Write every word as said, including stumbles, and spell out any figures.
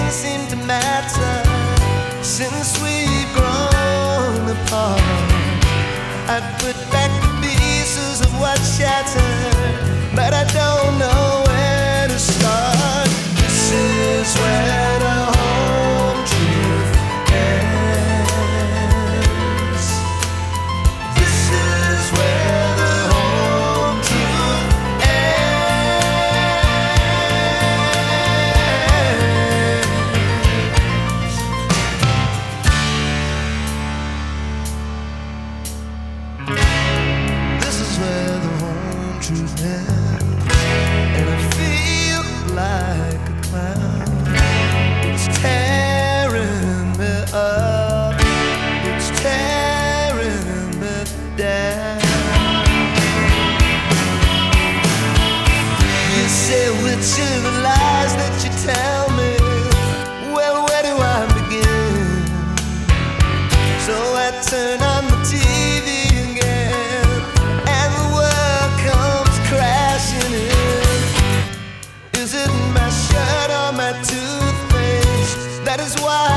seem to matter since we've grown apart. I'd put back the pieces of what shattered, but I don't know where to start. This is where the home truth ends. This is where the home truth ends. This is where the home truth ends. And I feel like a clown. It's tearing me up. It's tearing me down. You say which are the lies that you tell me? Well, where do I begin? So I turn on the T V again, and the world comes crashing in. Is it my shirt or my toothpaste? That is why